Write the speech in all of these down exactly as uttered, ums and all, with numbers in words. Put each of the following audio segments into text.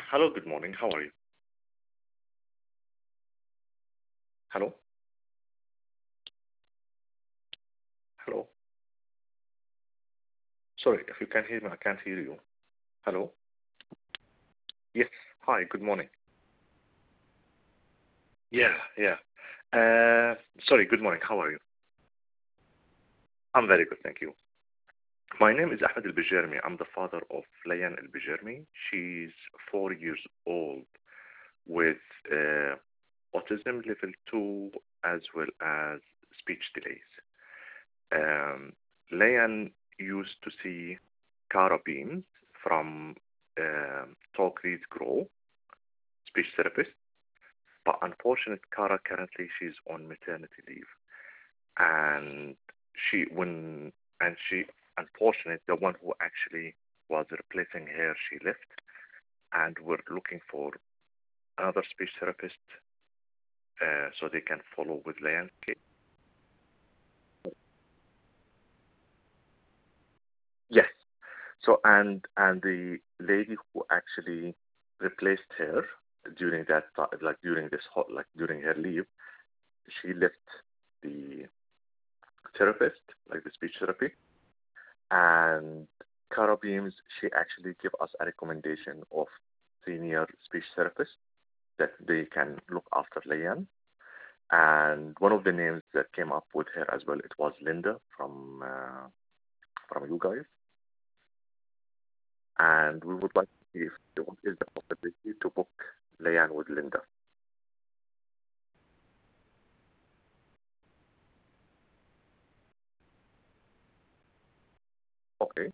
Hello, good morning. How are you? Hello? Hello? Sorry, if you can't hear me, I can't hear you. Hello? Yes. Hi, good morning. Yeah, yeah. Uh, sorry, good morning. How are you? I'm very good, thank you. My name is Ahmed El-Bijermi. I'm the father of Layan El-Bijermi. She's four years old with uh, autism level two as well as speech delays. Um, Layan used to see Cara Beams from um Talk Read Grow, speech therapist, but unfortunately, Cara currently she's on maternity leave, and she when and she unfortunately the one who actually was replacing her she left, and we're looking for another speech therapist uh, so they can follow with Layan. Yes. So and and the lady who actually replaced her during that ti- like during this hot like during her leave, she left the therapist, like the speech therapy, and Cara Beams, she actually gave us a recommendation of senior speech therapist that they can look after Layan. And one of the names that came up with her as well, it was Linda from uh, from you guys. And we would like to see if there is the possibility to book Layan with Linda. Okay.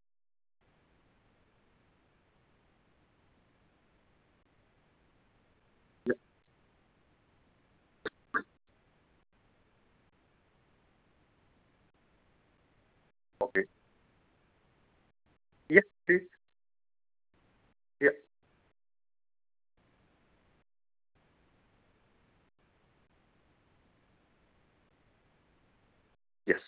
Yeah. Okay. Yes, please. Yeah. Yes.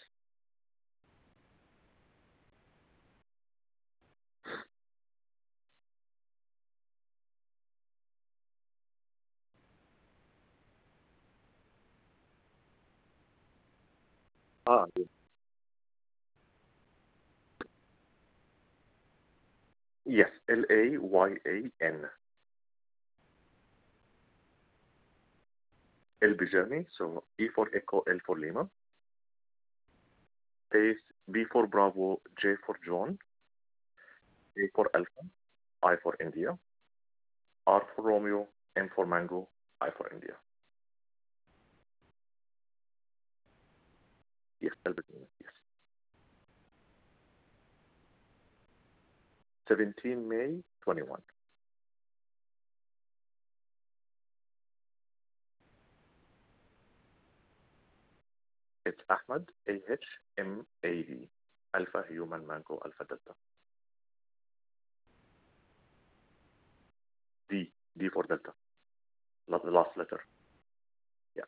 Ah, yeah. Yes. L A Y A N. Elby Journey. So E for Echo, L for Lima. Space B for Bravo, J for John, A for Alpha, I for India, R for Romeo, M for Mango, I for India. Yes, Elby Journey. Yes. seventeenth May twenty-one. It's Ahmed, A H M A D. Alpha Human Mango Alpha Delta. D. D for Delta. Not the last letter. Yeah.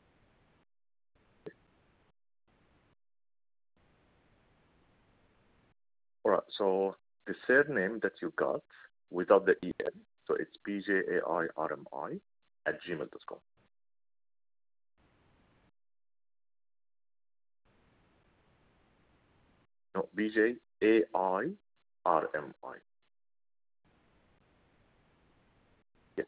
All right. So the surname that you got without the E N, so it's B J A I R M I at gmail dot com. No, B J A I R M I. Yes,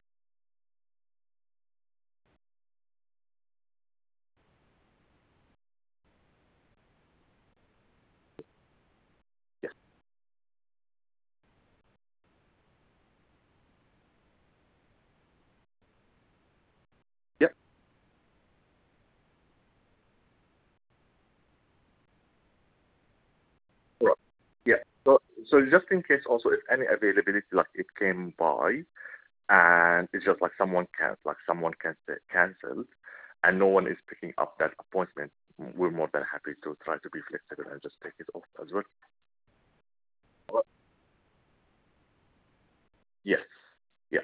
yes. Yeah. All right. Yeah. So, so just in case also if any availability, like it came by and it's just like someone can like someone can cancelled and no one is picking up that appointment, we're more than happy to try to be flexible and just take it off as well. All right. Yes. Yeah.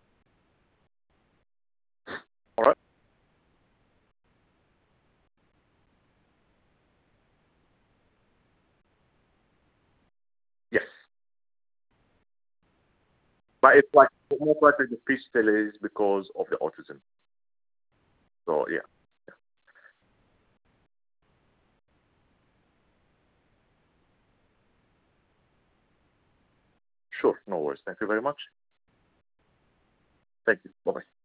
All right. Yes. But it's like most likely the speech delay is because of the autism. So yeah, sure, no worries. Thank you very much. Thank you. Bye bye.